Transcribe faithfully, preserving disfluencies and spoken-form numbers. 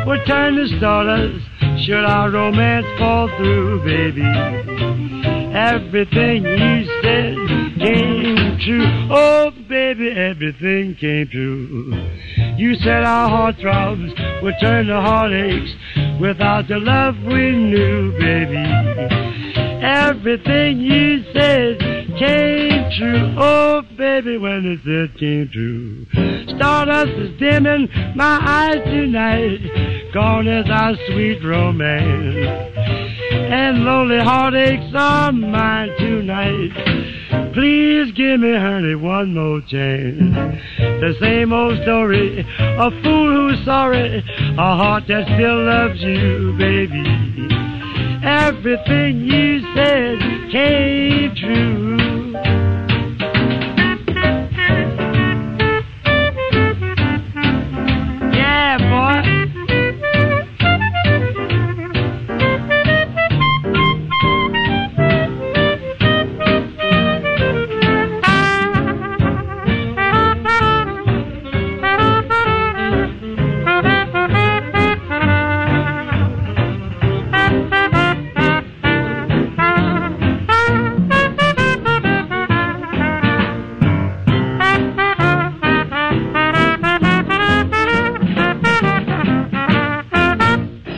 would turn to stardust should our romance fall through, baby. Everything you said came true. Oh, baby, everything came true. You said our heartthrobs would turn to heartaches without the love we knew, baby. Everything you said came true. Oh, baby, when it said came true. Stardust is dimming my eyes tonight. Gone is our sweet romance. And lonely heartaches are mine tonight. Please give me, honey, one more chance. The same old story, a fool who's sorry, a heart that still loves you, baby. Everything you said came true.